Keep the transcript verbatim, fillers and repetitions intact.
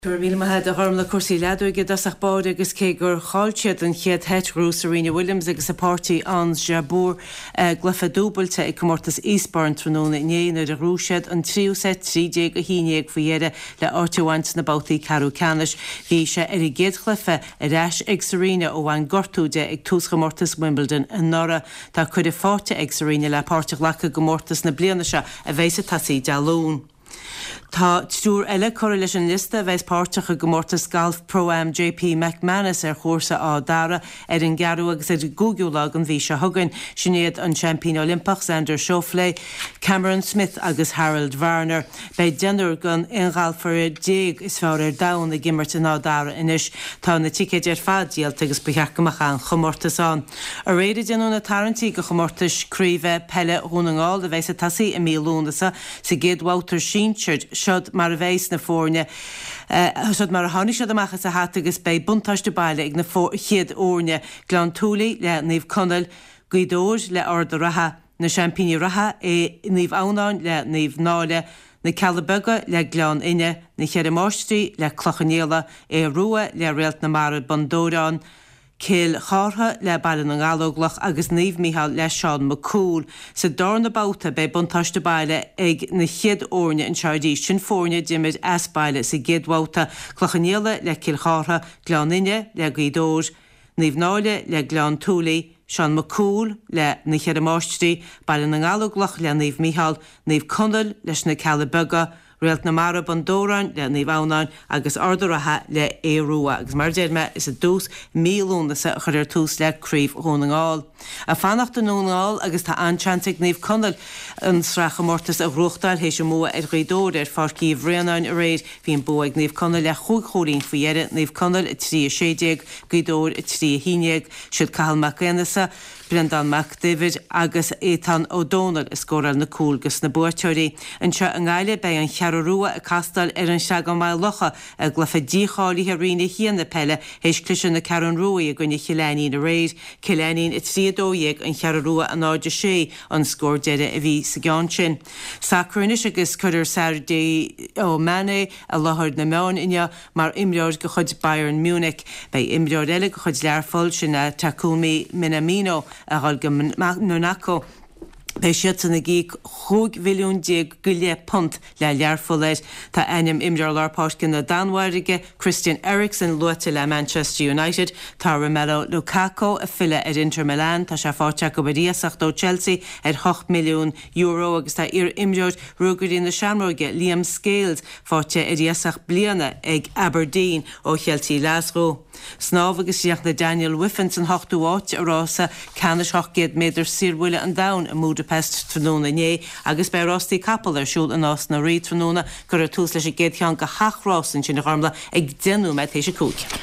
Dúir bhíle maithe a tharm le cuasaí leadú go dasach bád agus cé gur cháiltead an chéad hethrú Serena Williams agus a pártaí ans Jabeur glufa dúbailte ag comórtas Eastbourne tróna inéanaar a rúisiad an tríú set trídé a híineag faoiére le áitiúhaint na bátaí Carú Canis. Bhí sé ar i géad chlufa a reis ag Serena ó bhain gortúide ag tús gomórtas Wimbledon in Nora. Tá chuid a fáte ag Serena le páirteach lecha gomórtas na bliana se a bhééis a tasaí dealún. Tá stúr eile choir leis an lista bheits páirteach a gomórtas Golf Pro-Am J P McManus ar chósa á dara ar an garú agus ar gúgiúlag an bhí se thugann sinnéad an champion Olympach Xander Schauffele, Cameron Smith agus Harold Varner. Bei denúr gan ingáil for déag is fearr ar dain na gimmert an á dara inis tá na ticeid ar fadíalt agus becheachach an chomórtasán. A réidir denú na tarintí go chomórtas críomh pelle húnaáil a bheits a tasaí i mílúnasa sa géad Walter Sheenchard siod mar a bhéis na fórne. Uh, siod mar a hánig siod amachchas a hat agus bei buntáiste baile ag na chéad órne glán túlaí le níomh conal guidóir le ard ratha na champíní ratha é níomh ánáin le níomh náile na Calabega le glán ine na Cheirimáistí le clochannéala é rua le réalt na mar bandórán Céil chátha le bailin an gáloglach agus níomh Mícheál le Seán McCool sa darna báta bei buntáiste baile ag na chéad órne an seardí sin fórne diimiid as baile sa géadháta clochannéala le céil chátha gláinine le guidóir, níomh náile le glán túlaí, Seán McCool le na Cheirimáistí, bailin an gáloglach le níomh Mícheál, níomh conal leis na Calabega, réalt na mara bandóráin le níomh ánáin agus ardaratha le éúa agus mar déirme is a dús mílúnasa chur ar tús le críomh hónaáil. A fannacht an nónáil agus tá anchantig níomh conal an sracha mórtas a bhruchtáil hééis sem mua ar rédóir ar farcíomh réanáin a réid hín bu ag níomh conal le chuig choín faoiére níomh conal i trí séideag guidóir i trí híineag siúd Cathal McGuinnessa, Brendan McDavid agus Ethan O'Donnell is scóráil na cúlgus na buirteirí. An seo an gáile bei an chearrúa a castal ar an seagan mai locha a glufa díálaí a riine híanana pelle hééis cluise na Caran Rúi a gine chilénín a réid, chilénín i trídóíag an chearrúa an áide sé an scór deire a bhí sa gán sin. Sacrúnis agus chuidir Saturday ó Mane a láthir na meán inne mar imreoir go chud Bayern Munich bei imreoir eile go chud learfol sin na Takumi Minamino a ghil go Monaco. Bei siad na gí chuig mhilliún déag go le punt le learfolir tá anim imreoir lápáiscin na Danmhairige Christian Eriksen luite le Manchester United, tá Romelu Lukaku a fille ar Inter Milan, tá se fáte go bíasach dó Chelsea ar ocht milliún euro agus tá ar imreoir rugurí na Seanróige Liam Scales fáte ar díasach bliana ag Aberdeen ó Chelsea Glasgow. Snáb agus síach na Daniel Wiffens an hochtú áit a rása canis hochgéad méidir sirhhuile an dain a múd Budapest tróna né agus bei Rosti Capel ar siúl an ás na rí tróna gur a tús leis a géad chean go hachrásinn sin na harmla ag denú me tééis a cúig.